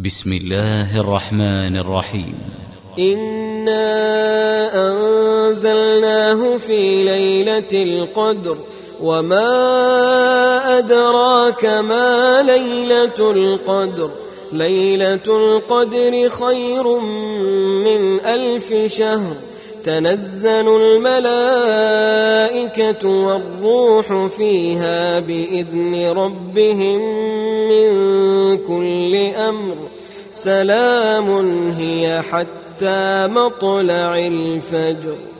بسم الله الرحمن الرحيم. إنا أنزلناه في ليلة القدر وما أدراك ما ليلة القدر ليلة القدر خير من 1000 شهر تنزل الملائكة والروح فيها بإذن ربهم من كل أمر سلام هي حتى مطلع الفجر.